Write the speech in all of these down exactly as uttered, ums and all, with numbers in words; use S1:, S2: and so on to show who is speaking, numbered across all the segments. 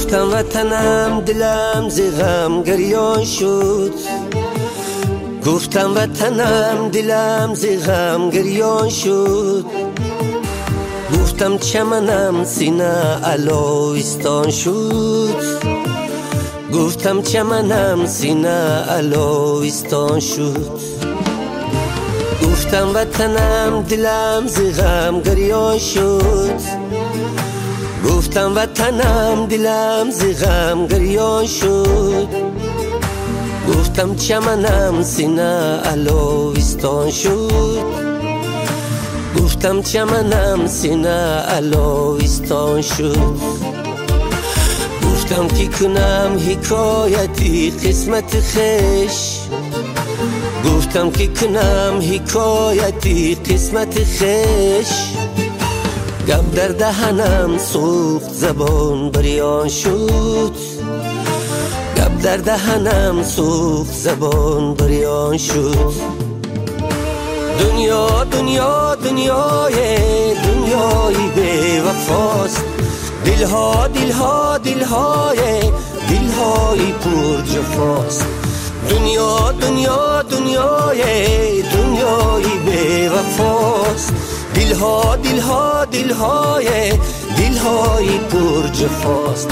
S1: گفتم وطنم دلم ز غم گریان شد، گفتم وطنم دلم ز غم گریان شد، گفتم چمنم سینه علویستان شد، گفتم چمنم سینه علویستان شد، گفتم وطنم دلم ز غم گریان شد، گفتم وطنم دلم ز غم گریان شد، گفتم چمنم سینه علویستان شد، گفتم چمنم سینه علویستان شد، گفتم کی کنم حکایتی قسمت خش، گفتم کی کنم حکایتی قسمت خش، گب در دهنم سوخت زبان بریان شد، گب در دهنم سوخت زبان بریان شد. دنیا دنیا دنیای دنیای بی وفاست، دلها دلها دلهای دلهای پر جفاست، دنیا دنیا دنیای دنیای بی وفاست، دلها دلها دلهای دلهای پر جفاست.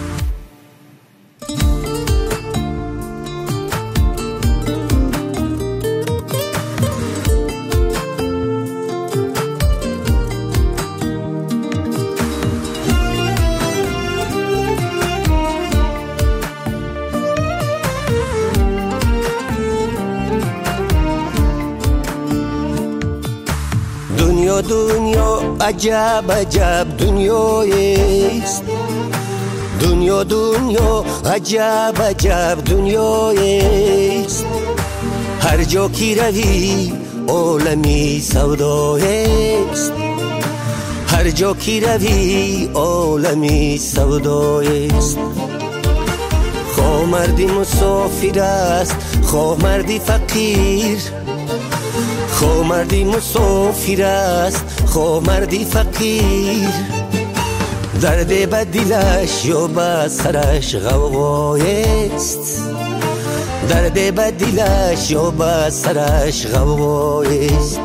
S1: دنیا دنیا عجب عجب دنیایست، دنیا دنیا عجب عجب دنیایست، هر جا کی روی عالمی سودایست، هر جا کی روی عالمی سودایست، خواه مردی مسافر است خواه مردی فقیر، خواه مردی مسافر است خواه مردی فقیر، درد به دلش یا به سرش غوغایست، درد به دلش یا به سرش غوغایست.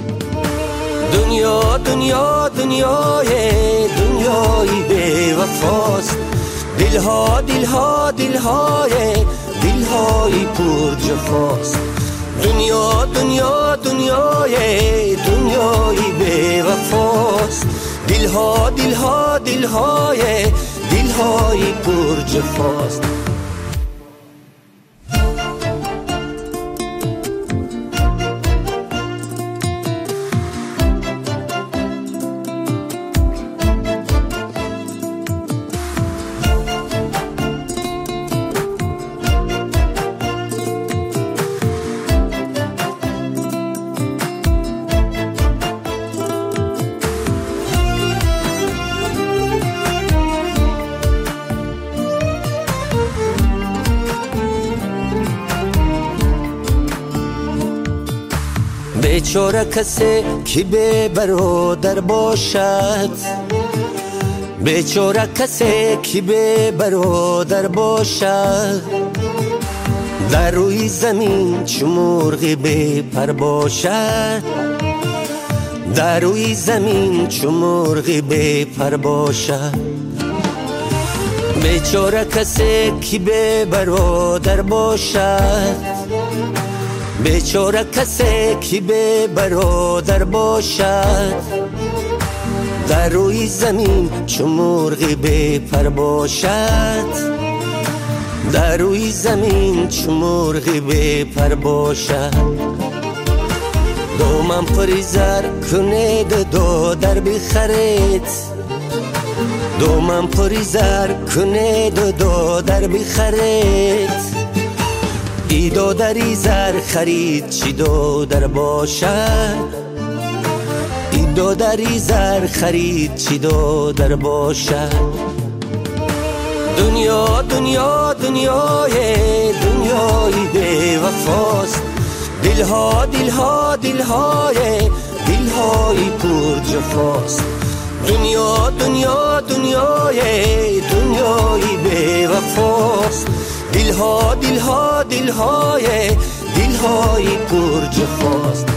S1: دنیا دنیا دنیای دنیای بی وفاست، دلها دلها دلهای دلهای پر جفاست، دنیا دنیا دنیای دنیای بی وفاست، دلها دلها دلهای دلهای پر جفاست. بیچاره کسی که به برادر باشد، بیچاره کسی که به برادر باشد، در روی زمین چو مرغ بی پر باشد، در روی زمین چو مرغ بی پر باشد، بیچاره کسی که به برادر باشد، بیچاره کسی که به برادر باشد، در روی زمین چو مرغ بی پر باشد، در روی زمین چو مرغ بی پر باشد. دومم پری زر کنید دو در بخرید، دومم پری زر کنید دو در بخرید، ای دو دری زر خرید چی دو در باشد، ای دو دری زر خرید چی دو در باشد. دنیا دنیا دنیای دنیای بی وفاست، دلها دلها دلهای دلهای پر جفاست، دنیا دنیا دنیای دنیای بی وفاست. دلها دلها دلهای دلهای پر جفاست.